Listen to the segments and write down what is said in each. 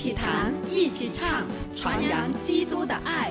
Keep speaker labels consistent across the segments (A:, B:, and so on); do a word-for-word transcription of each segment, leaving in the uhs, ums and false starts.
A: 起弹，一起唱，传扬基督的爱。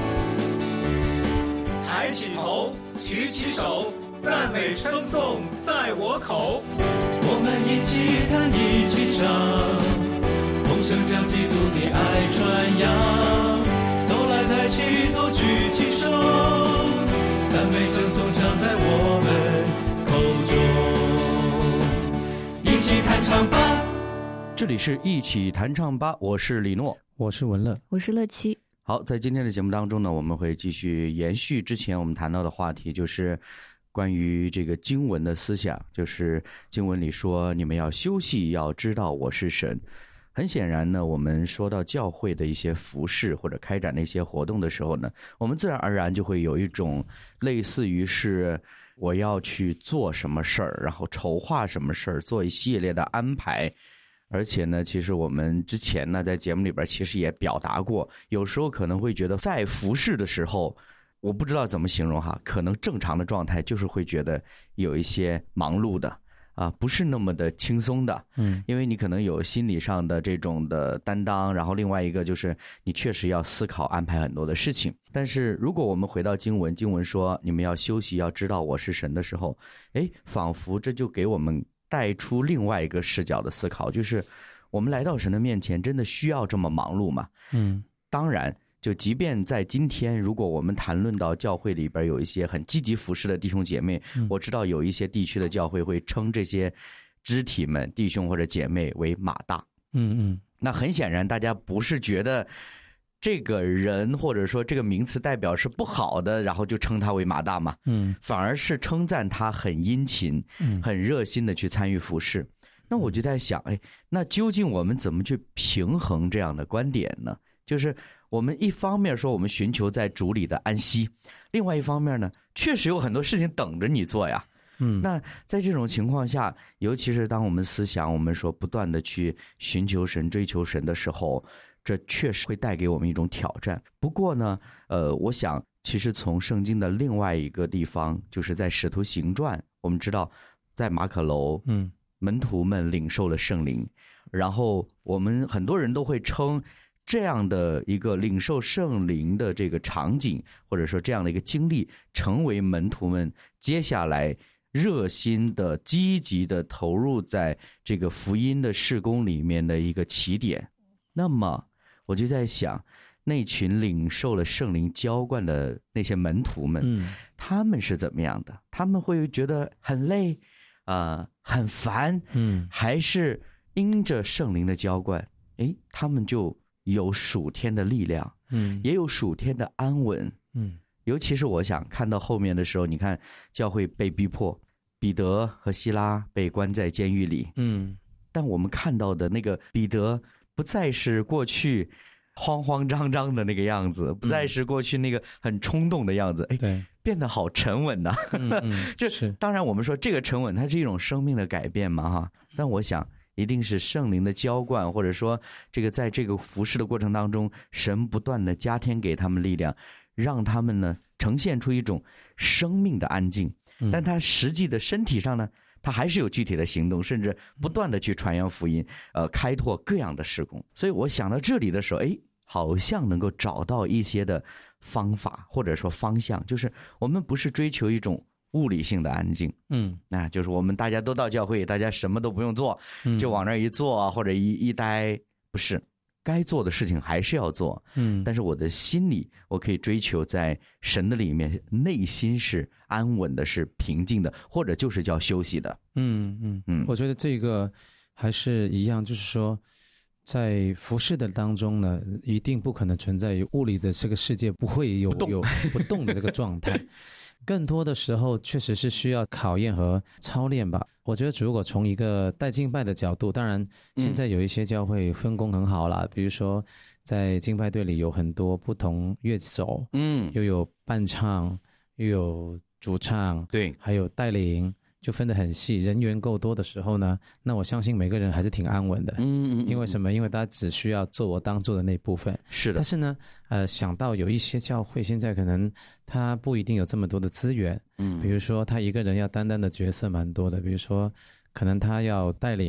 B: 抬起头，举起手，赞美称颂在我口。
C: 我们一起弹，一起唱，同声将基督的爱传扬。都来抬起头，举起手，赞美称颂常在我们口中。一起弹唱吧。
D: 这里是一起弹唱吧，我是李诺，
E: 我是文乐，
F: 我是乐琪。
D: 好，在今天的节目当中呢，我们会继续延续之前我们谈到的话题，就是关于这个经文的思想，就是经文里说你们要休息，要知道我是神。很显然呢，我们说到教会的一些服事或者开展的一些活动的时候呢，我们自然而然就会有一种类似于是我要去做什么事儿，然后筹划什么事儿，做一系列的安排。而且呢，其实我们之前呢在节目里边其实也表达过，有时候可能会觉得在服事的时候，我不知道怎么形容哈，可能正常的状态就是会觉得有一些忙碌的啊，不是那么的轻松的，嗯，因为你可能有心理上的这种的担当，然后另外一个就是你确实要思考安排很多的事情。但是如果我们回到经文，经文说你们要休息，要知道我是神的时候，诶，仿佛这就给我们带出另外一个视角的思考，就是我们来到神的面前真的需要这么忙碌吗？嗯，当然就即便在今天，如果我们谈论到教会里边有一些很积极服事的弟兄姐妹，嗯，我知道有一些地区的教会会称这些肢体们弟兄或者姐妹为马大。嗯嗯，那很显然大家不是觉得这个人或者说这个名词代表是不好的，然后就称他为马大嘛，嗯，反而是称赞他很殷勤，嗯，很热心的去参与服事。那我就在想，哎，那究竟我们怎么去平衡这样的观点呢？就是我们一方面说我们寻求在主里的安息，另外一方面呢，确实有很多事情等着你做呀。嗯，那在这种情况下，尤其是当我们思想我们说不断的去寻求神、追求神的时候，这确实会带给我们一种挑战。不过呢，呃，我想其实从圣经的另外一个地方，就是在使徒行传，我们知道在马可楼，嗯，门徒们领受了圣灵，然后我们很多人都会称这样的一个领受圣灵的这个场景，或者说这样的一个经历，成为门徒们接下来热心的、积极的投入在这个福音的事工里面的一个起点。那么我就在想，那群领受了圣灵浇灌的那些门徒们，嗯，他们是怎么样的？他们会觉得很累啊，呃，很烦，嗯，还是因着圣灵的浇灌，诶，他们就有属天的力量，嗯，也有属天的安稳，嗯，尤其是我想看到后面的时候，你看教会被逼迫，彼得和希拉被关在监狱里，嗯，但我们看到的那个彼得不再是过去慌慌张张的那个样子，不再是过去那个很冲动的样子，哎，对，变得好沉稳呐，啊。嗯嗯，就是当然我们说这个沉稳它是一种生命的改变嘛哈，但我想一定是圣灵的浇灌，或者说这个在这个服事的过程当中，神不断的加添给他们力量，让他们呢呈现出一种生命的安静，但他实际的身体上呢，他还是有具体的行动，甚至不断的去传扬福音，呃，开拓各样的事工。所以我想到这里的时候，哎，好像能够找到一些的方法或者说方向，就是我们不是追求一种物理性的安静，嗯，那就是我们大家都到教会，大家什么都不用做，就往那儿一坐或者一一待，不是。该做的事情还是要做，嗯，但是我的心里，我可以追求在神的里面，内心是安稳的，是平静的，或者就是叫休息的。嗯
E: 嗯嗯，我觉得这个还是一样，就是说，在服事的当中呢，一定不可能存在于物理的这个世界不会有有不动的这个状态。更多的时候确实是需要考验和操练吧。我觉得如果从一个带敬拜的角度，当然现在有一些教会分工很好啦，嗯，比如说在敬拜队里有很多不同乐手，嗯，又有伴唱，又有主唱，对，还有带领，就分得很细，人员够多的时候呢，那我相信每个人还是挺安稳的。嗯 嗯, 嗯，因为什么？因为大家只需要做我当做的那部分。是的。但是呢，呃，想到有一些教会现在可能他不一定有这么多的资源，嗯，比如说他一个人要担当的角色蛮多的，比如说可能他要带领，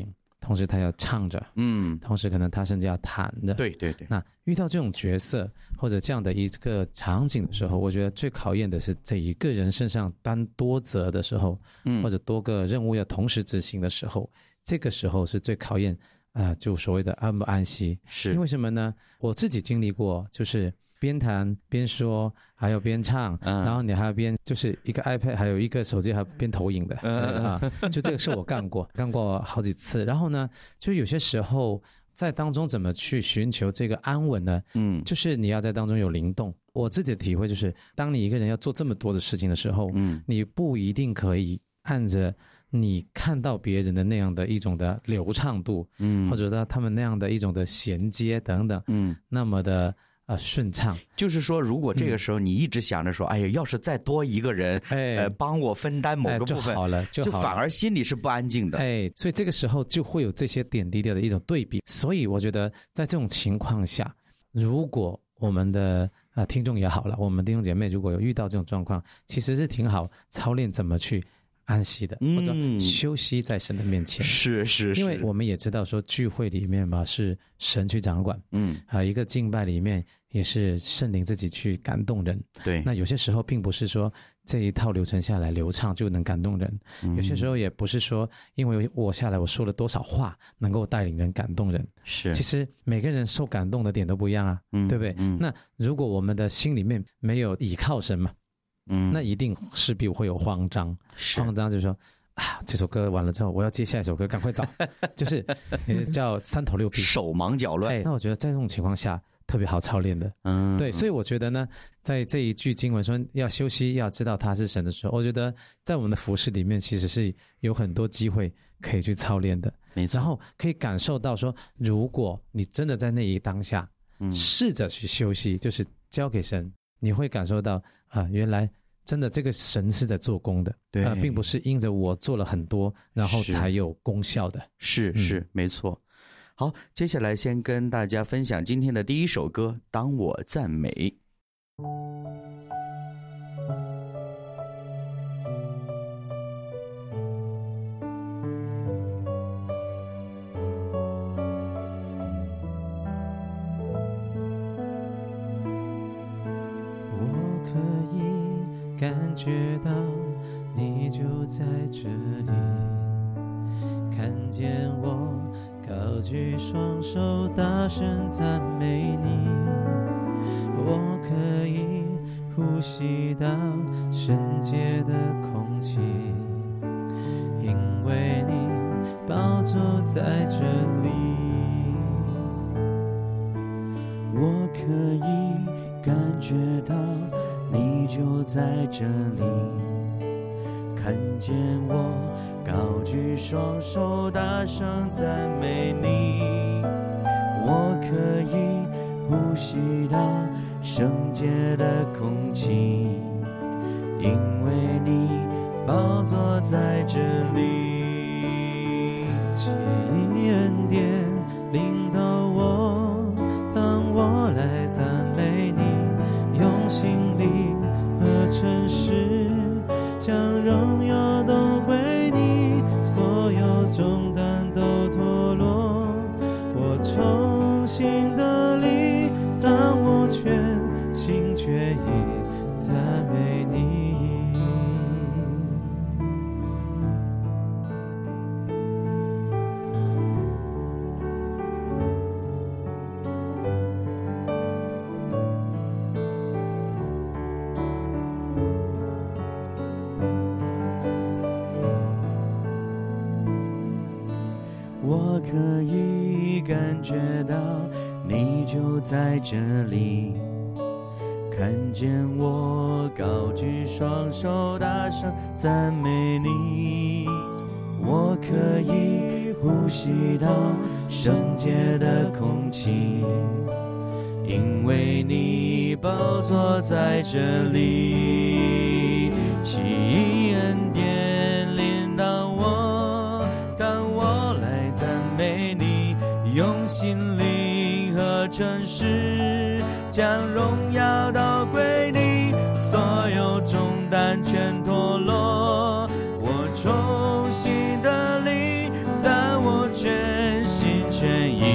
E: 同时他要唱着，嗯，同时可能他甚至要弹着，
D: 对对对。
E: 那遇到这种角色或者这样的一个场景的时候，我觉得最考验的是这一个人身上担多责的时候，嗯，或者多个任务要同时执行的时候，这个时候是最考验啊、呃，就所谓的安不安息。是因为什么呢？我自己经历过，就是边弹边说，还有边唱，嗯、然后你还要边就是一个 iPad， 还有一个手机，还有边投影的，嗯、啊，就这个是我干过，干过好几次。然后呢，就有些时候在当中怎么去寻求这个安稳呢？嗯，就是你要在当中有灵动。我自己的体会就是，当你一个人要做这么多的事情的时候，嗯，你不一定可以按着你看到别人的那样的一种的流畅度，嗯，或者说他们那样的一种的衔接等等，嗯，那么的。呃，顺畅，
D: 就是说，如果这个时候你一直想着说，嗯、哎呀，要是再多一个人，哎，呃，帮我分担某个部分，
E: 哎、就好了，就好了，
D: 就反而心里是不安静的，
E: 哎，所以这个时候就会有这些点滴的一种对比。所以我觉得，在这种情况下，如果我们的呃听众也好了，我们弟兄姐妹如果有遇到这种状况，其实是挺好操练怎么去安息的，或者休息在神的面前。
D: 是是是，
E: 因为我们也知道说聚会里面嘛是神去掌管，嗯，啊一个敬拜里面也是圣灵自己去感动人。对，那有些时候并不是说这一套流程下来流畅就能感动人，嗯、有些时候也不是说因为我下来我说了多少话能够带领人感动人。是，其实每个人受感动的点都不一样啊，嗯、对不对？嗯、那如果我们的心里面没有倚靠神嘛，嗯，那一定势必会有慌张，慌张就是说啊，这首歌完了之后，我要接下一首歌，赶快找，就是叫三头六臂，
D: 手忙脚乱。
E: 哎，那我觉得在这种情况下特别好操练的，嗯，对，所以我觉得呢，在这一句经文说要休息，要知道他是神的时候，我觉得在我们的服事里面其实是有很多机会可以去操练的，没错，然后可以感受到说，如果你真的在那一当下，嗯，试着去休息，就是交给神。你会感受到啊，原来真的这个神是在做工的，对、呃，并不是因着我做了很多，然后才有功效的。
D: 是是、是、嗯、没错。好，接下来先跟大家分享今天的第一首歌《当我赞美》。
E: 感觉到你就在这里，看见我高举双手大声赞美你，我可以呼吸到圣洁的空气，因为你宝座在这里，
C: 我可以感觉到你就在这里，看见我高举双手大声赞美你，我可以呼吸到圣洁的空气，因为你宝座在这里，
E: 奇恩典领导我，当我来赞美你，用心灵和诚实将荣耀都归你，所有重担都脱落，我重新得力，当我全心全意赞美你。
C: 我可以感觉到你就在这里，看见我高举双手大声赞美你，我可以呼吸到圣洁的空气，因为你宝座在这里，奇恩典领导我，当我来赞美你，用心灵和诚实将荣耀都归你，所有重担全脱落，我重新得力，但我全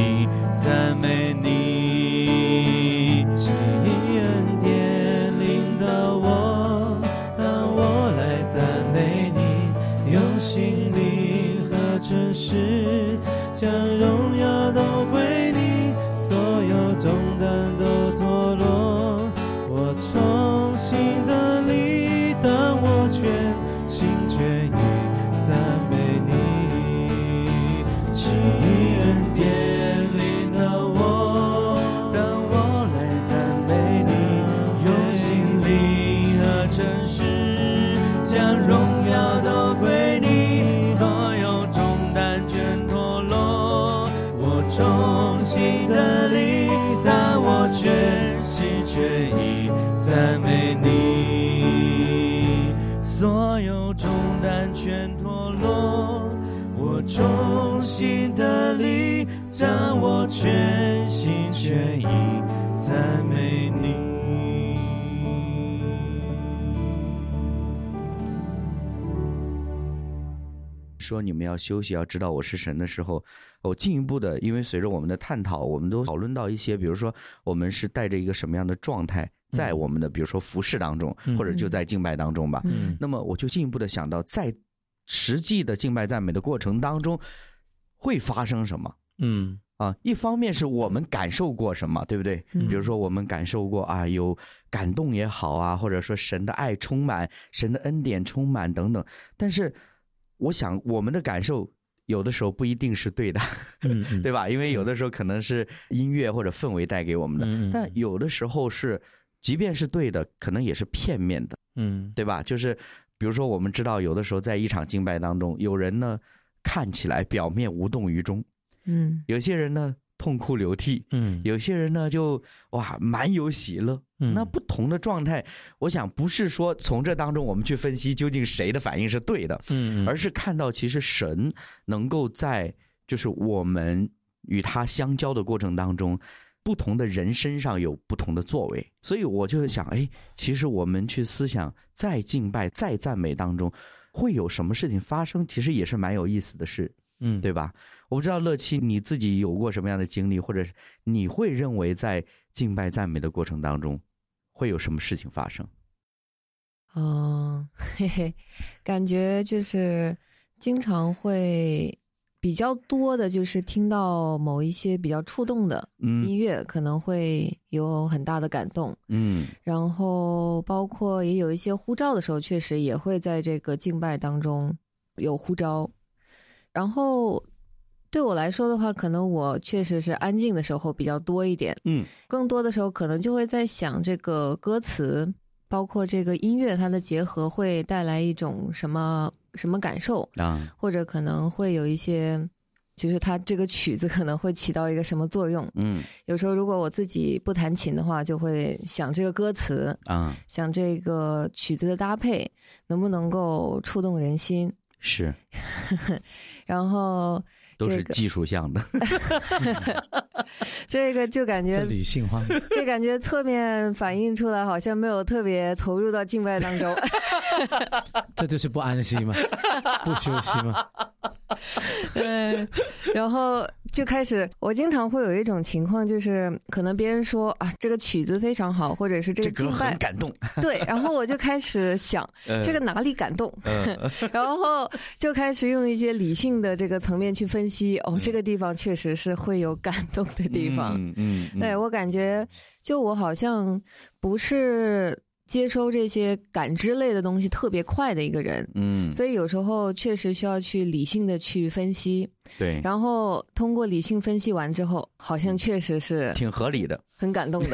C: 意赞美你。奇异恩典领导我，当我来赞美你，用心灵和诚实将荣耀都归你，所有重担都脱落，我重新的力，当我全心全意赞美你。奇异恩典领导我，当我来赞美你，用心灵和诚实将荣耀都归你，所有重担全脱落，我重新的力，当我全心全意赞美你，所有重担全脱落，我重新的力，当我全心全意赞美你。
D: 说你们要休息，要知道我是神的时候，我进一步的，因为随着我们的探讨，我们都讨论到一些，比如说我们是带着一个什么样的状态，在我们的比如说服事当中，或者就在敬拜当中吧。
E: 嗯，
D: 那么我就进一步的想到，在实际的敬拜赞美的过程当中，会发生什么？
E: 嗯
D: 啊，一方面是我们感受过什么，对不对？
E: 嗯
D: 比如说我们感受过啊，有感动也好啊，或者说神的爱充满，神的恩典充满等等。但是我想我们的感受有的时候不一定是对的，
E: 嗯嗯
D: 对吧？因为有的时候可能是音乐或者氛围带给我们的，
E: 嗯嗯
D: 但有的时候是即便是对的，可能也是片面的，
E: 嗯
D: 对吧？就是比如说我们知道有的时候在一场敬拜当中，有人呢看起来表面无动于衷，
F: 嗯，
D: 有些人呢痛哭流涕，
E: 嗯
D: 有些人呢就哇满有喜乐。
E: 嗯
D: 那不同的状态，我想不是说从这当中我们去分析究竟谁的反应是对的，
E: 嗯
D: 而是看到其实神能够在就是我们与他相交的过程当中，不同的人身上有不同的作为。所以我就想，哎，其实我们去思想在敬拜在赞美当中会有什么事情发生，其实也是蛮有意思的事，
E: 嗯
D: 对吧？我不知道乐七你自己有过什么样的经历，或者你会认为在敬拜赞美的过程当中会有什么事情发生？
F: 哦，嘿嘿，感觉就是经常会比较多的，就是听到某一些比较触动的音
D: 嗯
F: 乐，可能会有很大的感动。
D: 嗯
F: 然后包括也有一些呼召的时候，确实也会在这个敬拜当中有呼召。然后对我来说的话，可能我确实是安静的时候比较多一点，
D: 嗯
F: 更多的时候可能就会在想这个歌词，包括这个音乐它的结合会带来一种什么什么感受，
D: 啊
F: 或者可能会有一些就是它这个曲子可能会起到一个什么作用。
D: 嗯
F: 有时候如果我自己不弹琴的话，就会想这个歌词，
D: 啊
F: 想这个曲子的搭配能不能够触动人心，
D: 是
F: 然后
D: 都是
F: 这个
D: 技术项的。
F: 这个就感
E: 这
F: 觉
E: 理性化，
F: 这感觉侧面反映出来好像没有特别投入到敬拜当中。
E: 这就是不安息吗？不休息吗？
F: 对，然后就开始，我经常会有一种情况，就是可能别人说啊，这个曲子非常好，或者是这
D: 这歌
F: 个敬拜
D: 很感动，
F: 对，然后我就开始想
D: 嗯
F: 这个哪里感动，
D: 嗯
F: 然后就开始用一些理性的这个层面去分析，哦，这个地方确实是会有感动的地方。
D: 嗯嗯嗯
F: 对，我感觉，就我好像不是接收这些感知类的东西特别快的一个人，
D: 嗯
F: 所以有时候确实需要去理性的去分析，
D: 对，
F: 然后通过理性分析完之后，好像确实是
D: 挺合理的。
F: 很感动的。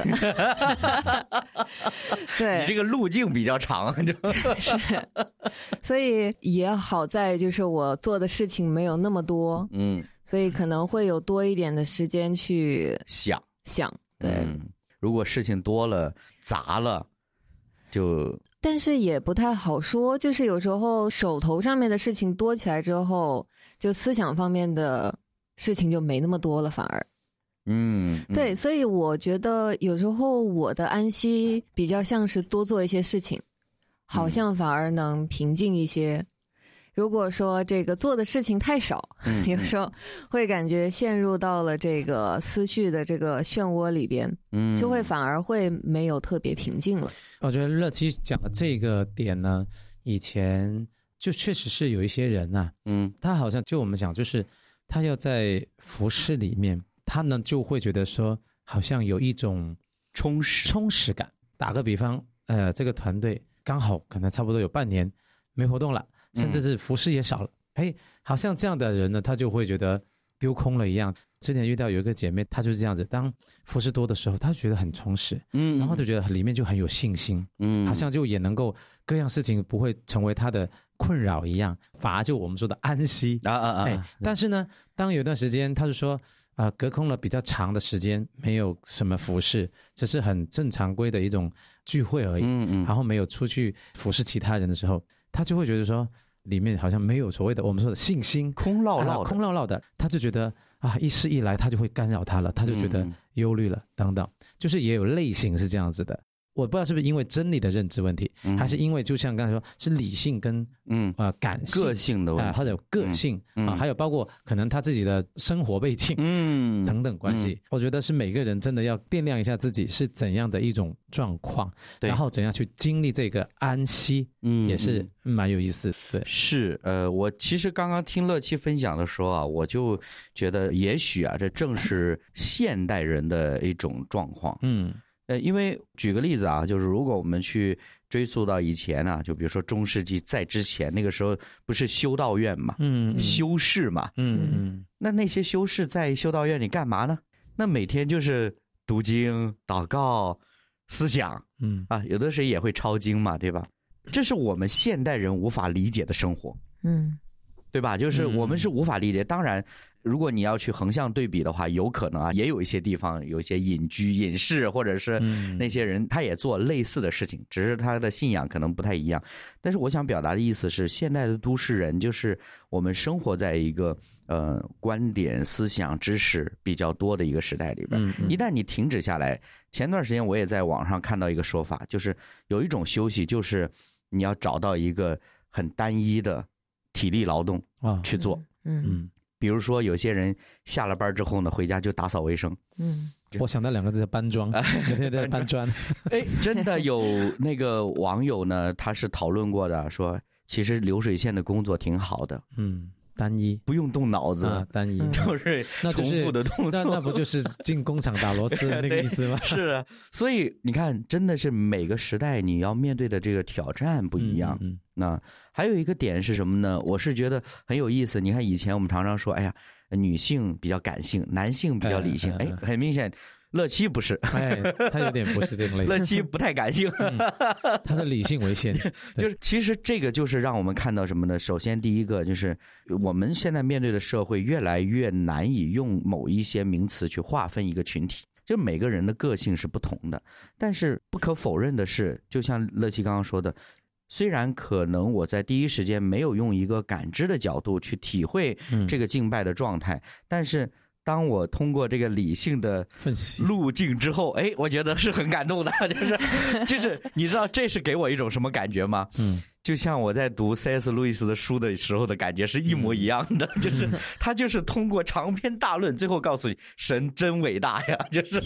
F: 对，
D: 你这个路径比较长，就是
F: 所以也好在就是我做的事情没有那么多，
D: 嗯
F: 所以可能会有多一点的时间去
D: 想
F: 想。对，
D: 嗯如果事情多了杂了，就
F: 但是也不太好说，就是有时候手头上面的事情多起来之后，就思想方面的事情就没那么多了，反而。
D: 嗯，嗯
F: 对，所以我觉得有时候我的安息比较像是多做一些事情，好像反而能平静一些。 如果说这个做的事情太少，
D: 嗯、
F: 有时候会感觉陷入到了这个思绪的这个漩涡里边，嗯，就会反而会没有特别平静了。
E: 我觉得乐七讲的这个点呢，以前就确实是有一些人啊，嗯，他好像就我们讲，就是他要在服饰里面，他呢就会觉得说，好像有一种
D: 充实
E: 充实感。打个比方，呃，这个团队刚好可能差不多有半年没活动了，甚至是服饰也少了，哎、嗯，好像这样的人呢，他就会觉得丢空了一样。之前遇到有一个姐妹，她就是这样子，当服饰多的时候，她觉得很充实，嗯，然后就觉得里面就很有信心，嗯，好像就也能够各样事情不会成为她的困扰一样，反而就我们说的安息啊啊啊、哎！但是呢，当有一段时间，她就说。啊、呃，隔空了比较长的时间，没有什么服饰，这是很正常规的一种聚会而已。嗯嗯。然后没有出去服侍其他人的时候，他就会觉得说，里面好像没有所谓的我们说的信心，
D: 空落落的、
E: 啊，空落落的。他就觉得啊，一事一来，他就会干扰他了，他就觉得忧虑了，等等。就是也有类型是这样子的。我不知道是不是因为真理的认知问题，嗯、还是因为就像刚才说，是理性跟嗯啊、呃、感性、
D: 个性的问题，
E: 啊、呃，或者有个性、嗯、啊，还有包括可能他自己的生活背景，嗯等等关系、嗯。我觉得是每个人真的要掂量一下自己是怎样的一种状况，然后怎样去经历这个安息，嗯，也是蛮有意思的。对，
D: 是呃，我其实刚刚听乐七分享的时候啊，我就觉得也许啊，这正是现代人的一种状况，嗯。呃，因为举个例子啊，就是如果我们去追溯到以前啊，就比如说中世纪在之前那个时候，不是修道院嘛，嗯，嗯修士嘛，嗯嗯，那那些修士在修道院里干嘛呢？那每天就是读经、祷告、思想，嗯啊，有的时候也会抄经嘛，对吧？这是我们现代人无法理解的生活，嗯，对吧？就是我们是无法理解，当然。如果你要去横向对比的话，有可能啊，也有一些地方有一些隐居、隐士，或者是那些人，他也做类似的事情，只是他的信仰可能不太一样。但是我想表达的意思是，现代的都市人就是我们生活在一个呃观点、思想、知识比较多的一个时代里边。一旦你停止下来，前段时间我也在网上看到一个说法，就是有一种休息，就是你要找到一个很单一的体力劳动啊去做，嗯嗯。比如说，有些人下了班之后呢，回家就打扫卫生。
E: 嗯，我想到两个字叫搬砖，对对，搬砖。
D: 哎，真的有那个网友呢，他是讨论过的，说其实流水线的工作挺好的。
E: 嗯，单一，
D: 不用动脑子，
E: 啊、单一
D: 就是重复的动作。
E: 那那不就是进工厂打螺丝那个意思吗？
D: 是啊，所以你看，真的是每个时代你要面对的这个挑战不一样。嗯嗯那还有一个点是什么呢？我是觉得很有意思。你看以前我们常常说，哎呀，女性比较感性，男性比较理性。哎，很明显，乐七不是，
E: 哎，他有点不是这种类型。
D: 乐七不太感性，
E: 嗯、他的理性为先。
D: 就是其实这个就是让我们看到什么呢？首先第一个就是我们现在面对的社会越来越难以用某一些名词去划分一个群体。就每个人的个性是不同的，但是不可否认的是，就像乐七刚刚说的。虽然可能我在第一时间没有用一个感知的角度去体会这个敬拜的状态，嗯、但是当我通过这个理性的
E: 分析
D: 路径之后，哎，我觉得是很感动的，就是就是你知道这是给我一种什么感觉吗？嗯。就像我在读 C S 路易斯的书的时候的感觉是一模一样的，嗯、就是他就是通过长篇大论，最后告诉你神真伟大呀，就是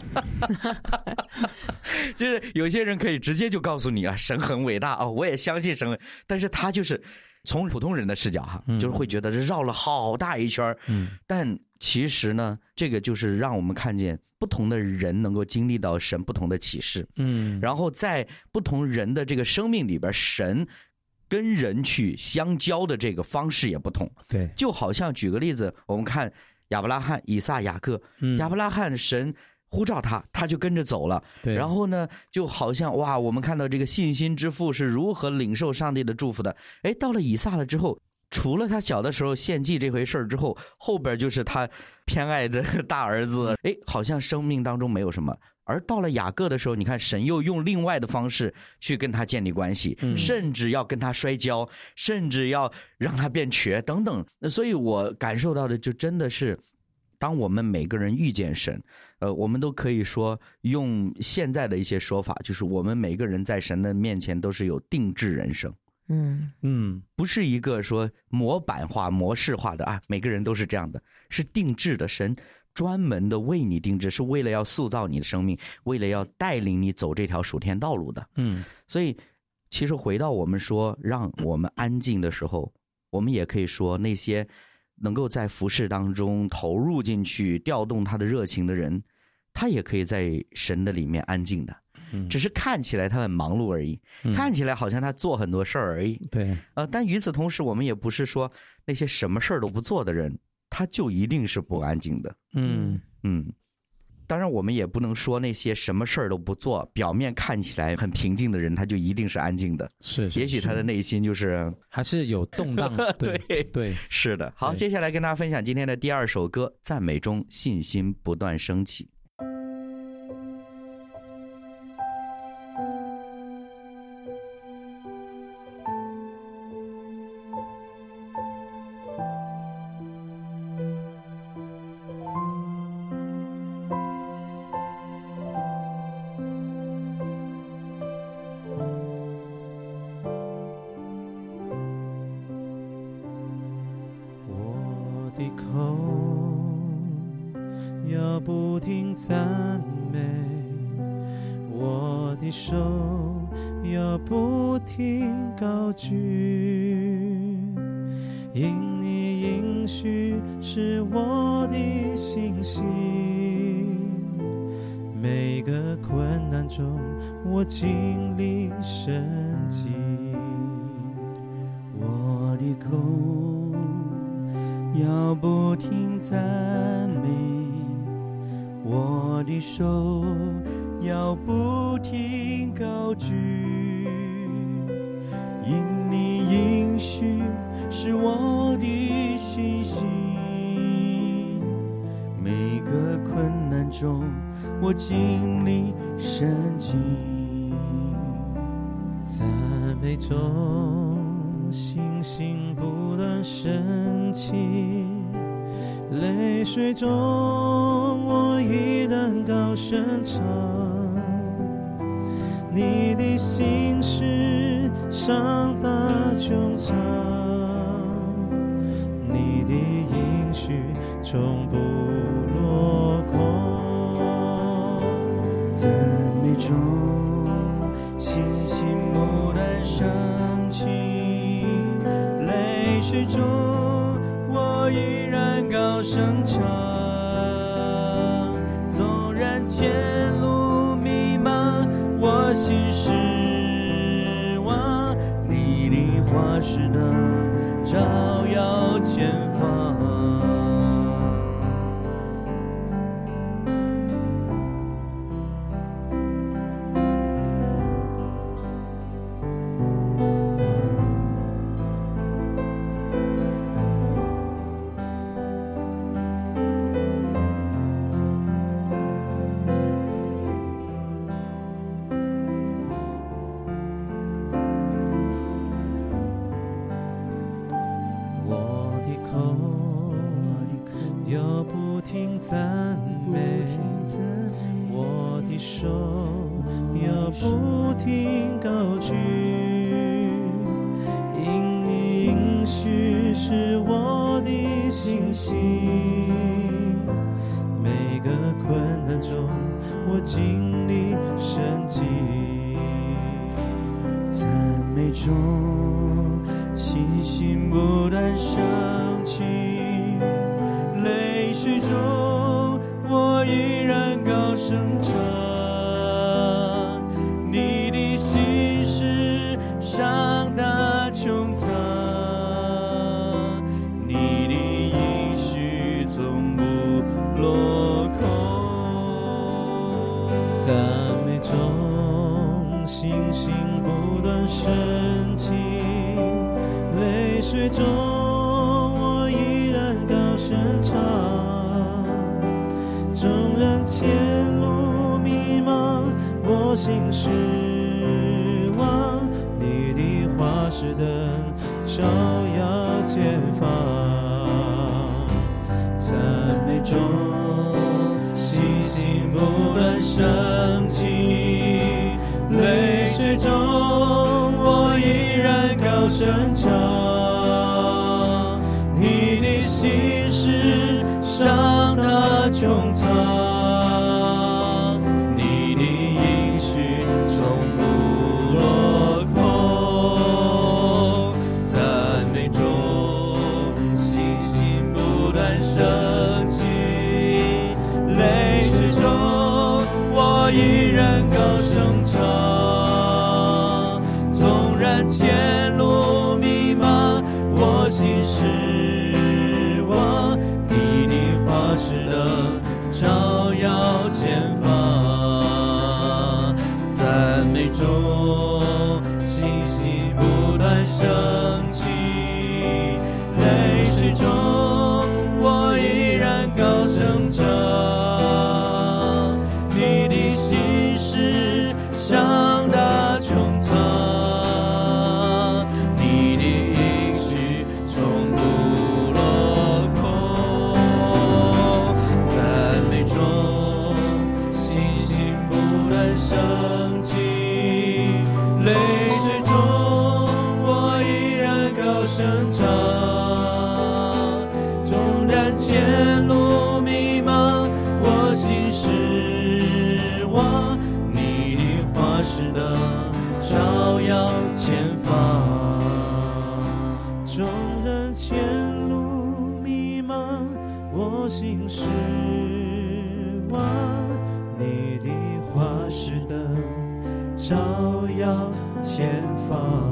D: 就是有些人可以直接就告诉你啊，神很伟大哦，我也相信神，但是他就是从普通人的视角哈，嗯、就是会觉得绕了好大一圈，嗯，但其实呢，这个就是让我们看见不同的人能够经历到神不同的启示，嗯，然后在不同人的这个生命里边，神跟人去相交的这个方式也不同，
E: 对，
D: 就好像举个例子，我们看亚伯拉罕、以撒、雅各，嗯、亚伯拉罕神呼召他，他就跟着走了，
E: 对，
D: 然后呢，就好像哇，我们看到这个信心之父是如何领受上帝的祝福的，哎，到了以撒了之后。除了他小的时候献祭这回事儿之后，后边就是他偏爱的大儿子，哎，好像生命当中没有什么。而到了雅各的时候，你看神又用另外的方式去跟他建立关系，嗯、甚至要跟他摔跤，甚至要让他变瘸等等。所以我感受到的就真的是，当我们每个人遇见神，呃，我们都可以说用现在的一些说法，就是我们每个人在神的面前都是有定制人生。
F: 嗯
E: 嗯，
D: 不是一个说模板化模式化的啊，每个人都是这样的，是定制的，神专门的为你定制，是为了要塑造你的生命，为了要带领你走这条属天道路的。
E: 嗯，
D: 所以其实回到我们说让我们安静的时候，我们也可以说那些能够在服事当中投入进去调动他的热情的人，他也可以在神的里面安静的，
E: 嗯
D: 只是看起来他很忙碌而已，
E: 嗯
D: 看起来好像他做很多事儿而已。
E: 对，
D: 呃，但与此同时，我们也不是说那些什么事儿都不做的人，他就一定是不安静的。
E: 嗯
D: 嗯，当然我们也不能说那些什么事儿都不做，表面看起来很平静的人，他就一定是安静的。
E: 是，是
D: 也许他的内心就是
E: 还是有动荡。对
D: 对
E: 对，
D: 是的。好，
E: 对
D: 接下来跟大家分享今天的第二首歌，赞美中信心不断升起。
C: 我的口要不停赞美，我的手要不停高举，因你应许是我的信心，每个困难中我经历神迹。
G: 我的口要不停赞美，我的手要不停高举，因你应许是我的信心，每个困难中我经历神迹。
C: 赞美中信心不断升起，泪水中我依然高声唱，你的心事上大穹苍，你的应许从不落空。
G: 赞美中信心不断升起，泪水中我依然高声唱，纵然前路迷茫，我心失望，你的话是灯照耀前方。
C: 要不停赞美，我的手要不停高举，因你应许是我的信心，每个困难中我经历神迹。
G: 赞美中信心不断升起，泪水中我依然高声唱，你的心事上大穹苍，你的应许从不落空。
C: 赞美中信心不断升起，泪水中我依然高声唱，纵然前路迷茫，我心失望，你的话是灯照耀前方。赞美中信心不断升起，泪水中我依然高
G: 声唱，你的心事上大穹苍，你的应许从不落空，赞美中信心不断升起，泪水中我依然高声唱，纵然前路迷茫，我心失望，你的话是灯照耀前方，赞美中信心不断升起，泪水中我依然高声唱，你的心事上大穹苍，你的应许从不落空，赞美中信心不断升起，泪水中我依然高声唱，纵然前路迷茫，我心失望，你的话是灯照耀前方，纵然前路迷茫，我心失望，你的话是灯照耀前方。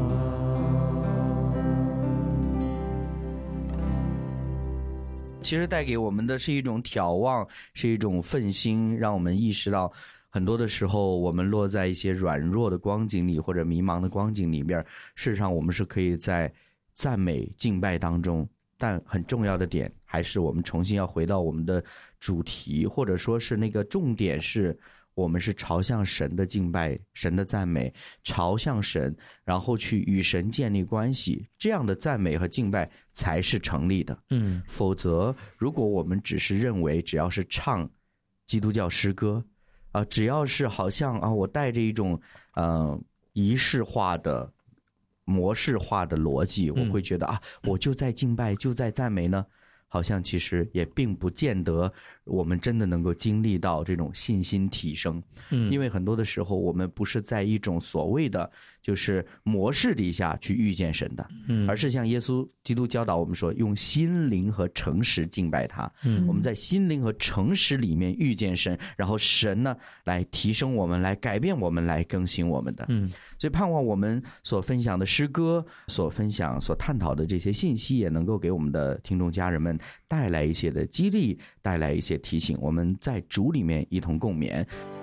D: 其实带给我们的是一种眺望，是一种奋心，让我们意识到很多的时候我们落在一些软弱的光景里或者迷茫的光景里面，事实上我们是可以在赞美敬拜当中，但很重要的点还是我们重新要回到我们的主题，或者说是那个重点是我们是朝向神的敬拜，神的赞美，朝向神，然后去与神建立关系，这样的赞美和敬拜才是成立的。
E: 嗯，
D: 否则如果我们只是认为只要是唱基督教诗歌啊、呃，只要是好像啊，我带着一种呃仪式化的模式化的逻辑，我会觉得啊，我就在敬拜，就在赞美呢，好像其实也并不见得我们真的能够经历到这种信心提升。嗯，因为很多的时候我们不是在一种所谓的就是模式底下去遇见神的，嗯，而是像耶稣基督教导我们说，用心灵和诚实敬拜他。嗯，我们在心灵和诚实里面遇见神，然后神呢来提升我们，来改变我们，来更新我们的。嗯，所以盼望我们所分享的诗歌，所分享所探讨的这些信息，也能够给我们的听众家人们带来一些的激励，带来一些提醒，我们在主里面一同共勉。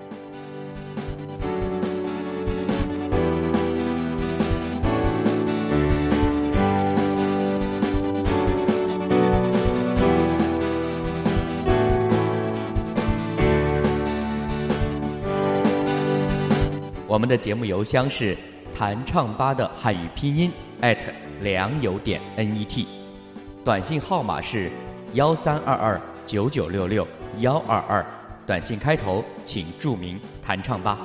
H: 我们的节目邮箱是弹唱吧的汉语拼音 at 良友点 net， 短信号码是幺三二二九九六六幺二二，短信开头请注明弹唱吧。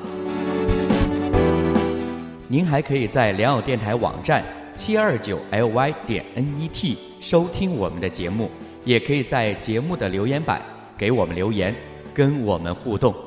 H: 您还可以在良友电台网站七二九 L Y 点 net 收听我们的节目，也可以在节目的留言板给我们留言，跟我们互动。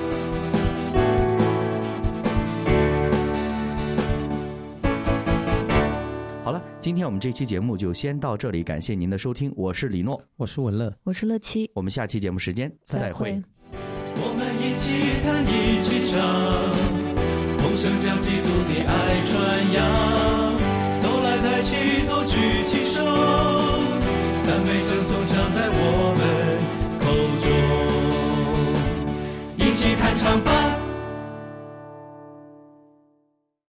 D: 今天我们这期节目就先到这里，感谢您的收听，我是李诺，
E: 我是文乐，
F: 我是乐七，
D: 我们下期节目时间再会。
C: 我们一起弹一起唱，同声将基督的爱传扬，都来抬起头举起手，赞美正颂唱在我们口中，一起弹唱吧。